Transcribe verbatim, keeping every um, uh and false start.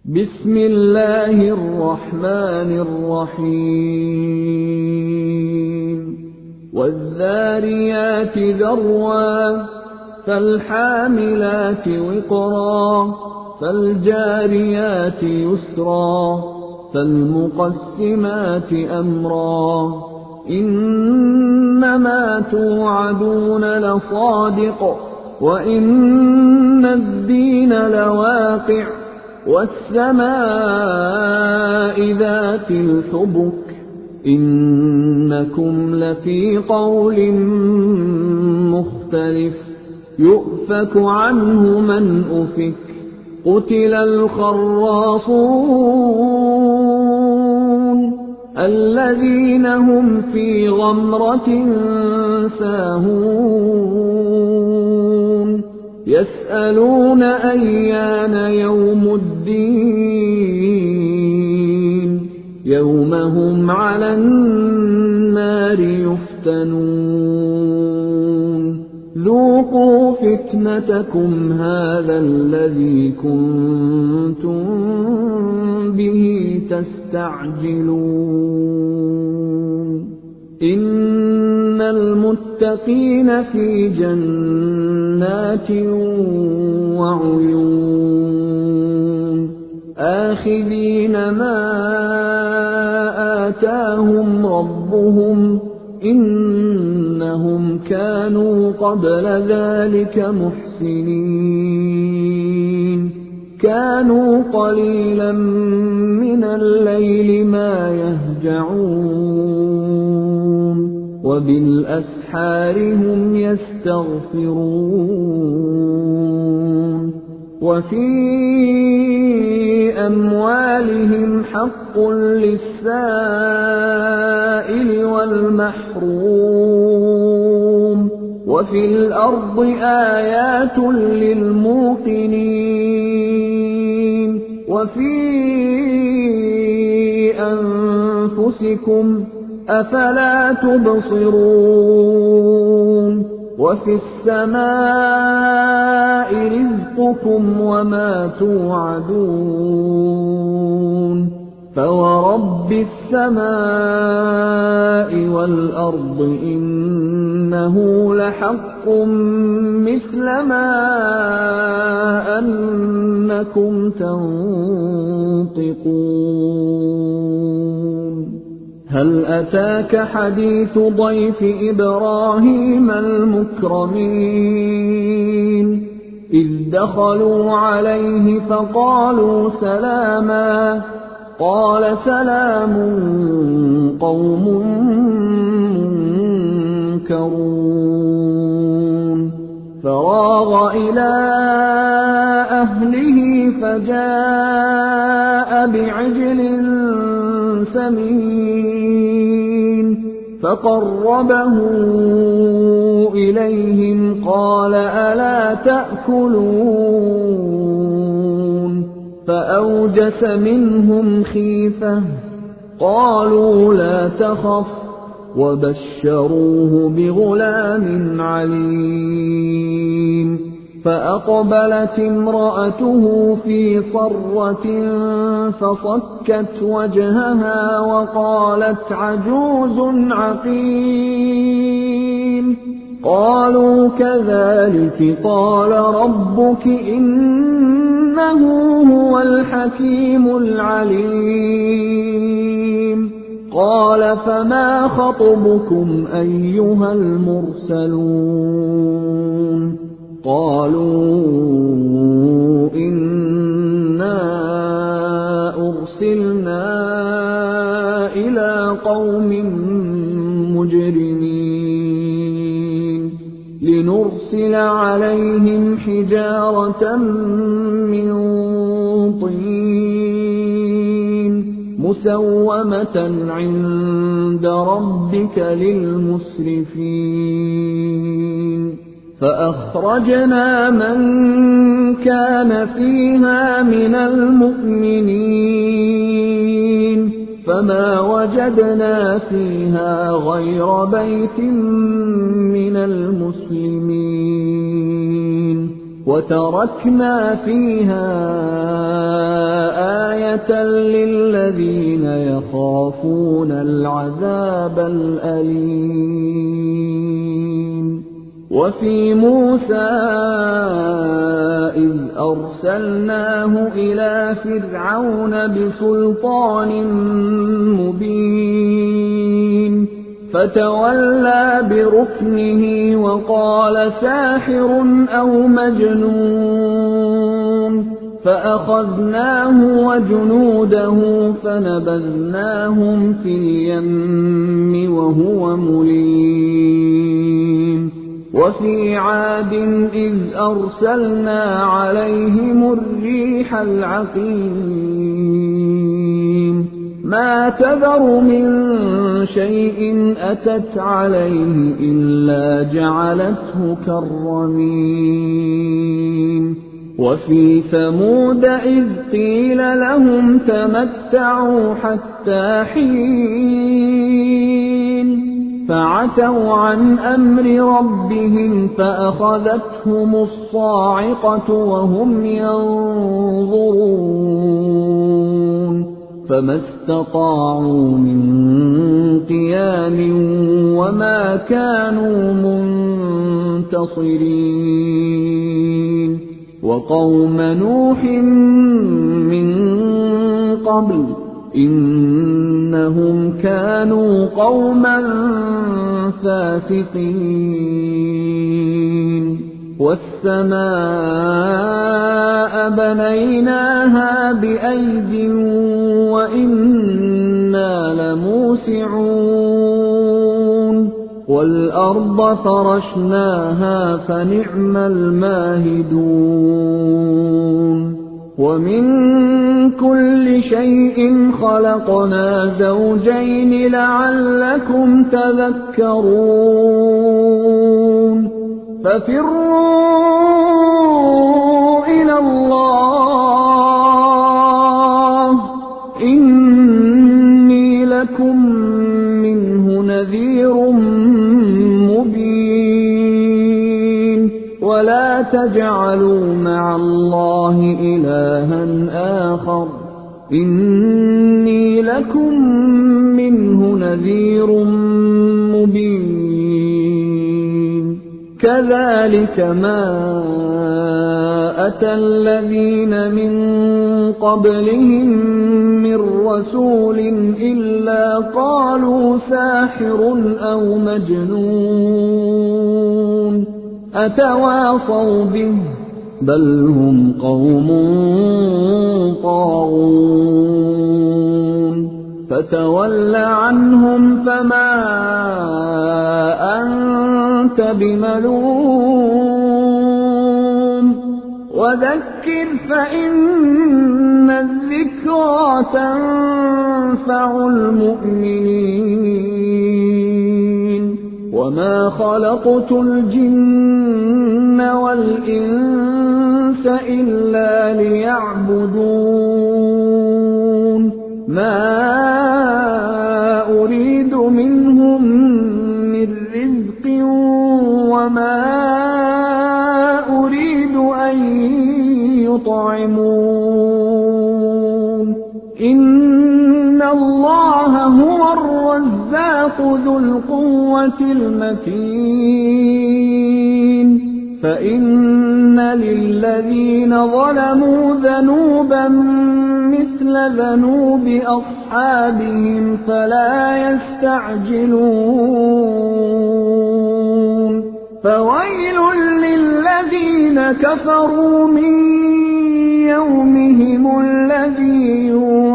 بسم الله الرحمن الرحيم والذاريات ذروا فالحاملات وقرا فالجاريات يسرا فالمقسمات أمرا إنما توعدون لصادق وإن الدين لواقع والسماء ذات الحبك إنكم لفي قول مختلف يؤفك عنه من أفك قتل الخراصون الذين هم في غمرة ساهون يسألون أيان يوم الدين يوم هم على النار يفتنون ذوقوا فتنتكم هذا الذي كنتم به تستعجلون إن المتقين في جنات وعيون آخذين ما آتاهم ربهم إنهم كانوا قبل ذلك محسنين كانوا قليلا من الليل ما يهجعون وبالأسحار هم يستغفرون وفي أموالهم حق للسائل والمحروم وفي الأرض آيات للموقنين وفي أنفسكم أفلا تبصرون وفي السماء رزقكم وما توعدون فورب السماء والأرض إنه لحق مثل ما أنكم تنطقون هل أتاك حديث ضيف إبراهيم المكرمين إذ دخلوا عليه فقالوا سلاما قال سلام قوم منكرون فراغ إلى أهله فجاء بعجل سمين فقربه إليهم قال ألا تأكلون فأوجس منهم خيفة قالوا لا تخف وبشروه بغلام عليم فأقبلت امرأته في صرة فصكت وجهها وقالت عجوز عقيم قالوا كذلك قال ربك إنه هو الحكيم العليم قال فما خطبكم أيها المرسلون قالوا إنا أرسلنا إلى قوم مجرمين لنرسل عليهم حجارة من طين مسومة عند ربك للمسرفين فأخرجنا من كان فيها من المؤمنين فما وجدنا فيها غير بيت من المسلمين وتركنا فيها وَمَوْعِظَةً لِّلَّذِينَ يَخَافُونَ الْعَذَابَ الْأَلِيمَ. وَفِي مُوسَىٰ إِذْ أَرْسَلْنَاهُ إِلَىٰ فِرْعَوْنَ بِسُلْطَانٍ مُّبِينٍ فَتَوَلَّىٰ بِرُكْنِهِ وَقَالَ سَاحِرٌ أَوْ مَجْنُونٌ فَأَخَذْنَاهُ وَجُنُودَهُ فَنَبَذْنَاهُمْ فِي الْيَمِّ وَهُوَ مُلِيمٌ. وَفِي عَادٍ إِذْ أَرْسَلْنَا عَلَيْهِمُ الرِّيحَ الْعَقِيمَ مَا تَذَرُ مِن شَيْءٍ أَتَتْ عَلَيْهِ إِلَّا جَعَلَتْهُ كَالرَّمِيمِ. وَفِي ثَمُودَ إِذْ قِيلَ لَهُمْ تَمَتَّعُوا حَتَّىٰ حِينٍ فَعَتَوْا عَنْ أَمْرِ رَبِّهِمْ فَأَخَذَتْهُمُ الصَّاعِقَةُ وَهُمْ يَنظُرُونَ فَمَا اسْتَطَاعُوا مِن قِيَامٍ وَمَا كَانُوا مُنتَصِرِينَ. وَقَوْمَ نُوحٍ مِّن قَبْلُ إِنَّهُمْ كَانُوا قَوْمًا فَاسِقِينَ. وَالسَّمَاءَ بَنَيْنَاهَا بِأَيْدٍ وَإِنَّا لَمُوسِعُونَ وَالْأَرْضَ فَرَشْنَاهَا فَنِعْمَ الْمَاهِدُونَ. وَمِن كُلِّ شَيْءٍ خَلَقْنَا زَوْجَيْنِ لَعَلَّكُمْ تَذَكَّرُونَ. فَفِرُّوا إِلَى اللَّهِ إِنِّي لَكُم مِّنْهُ نَذِيرٌ مُّبِينٌ. وَلَا تَجْعَلُوا مَعَ اللَّهِ إِلَٰهًا آخَرَ إِنِّي لَكُم مِّنْهُ نَذِيرٌ مُّبِينٌ. كَذَٰلِكَ مَا أَتَى الَّذِينَ مِن قَبْلِهِم مِّن رَّسُولٍ إِلَّا قَالُوا سَاحِرٌ أَوْ مَجْنُونٌ أَتَوَاصَوْا بِهِ بَلْ هُمْ قَوْمٌ طَاغُونَ. فَتَوَلَّ عَنْهُمْ فَمَا أَنتَ بِمَلُومٍ وَذَكِّرْ فَإِنَّ الذِّكْرَىٰ تَنفَعُ الْمُؤْمِنِينَ. وَمَا خَلَقْتُ الْجِنَّ وَالْإِنسَ إِلَّا لِيَعْبُدُونِ مَا أُرِيدُ مِنْهُم مِّن رِّزْقٍ وَمَا أُرِيدُ أَن يُطْعِمُونِ إِنَّ اللَّهَ هُوَ الرَّزَّاقُ ذُو الْقُوَّةِ الْمَتِينُ. فَإِنَّ لِلَّذِينَ ظَلَمُوا ذَنُوبًا مِّثْلَ ذَنُوبِ أَصْحَابِهِمْ فَلَا يَسْتَعْجِلُونِ. فَوَيْلٌ لِّلَّذِينَ كَفَرُوا مِن يَوْمِهِمُ الَّذِي يُوعَدُونَ.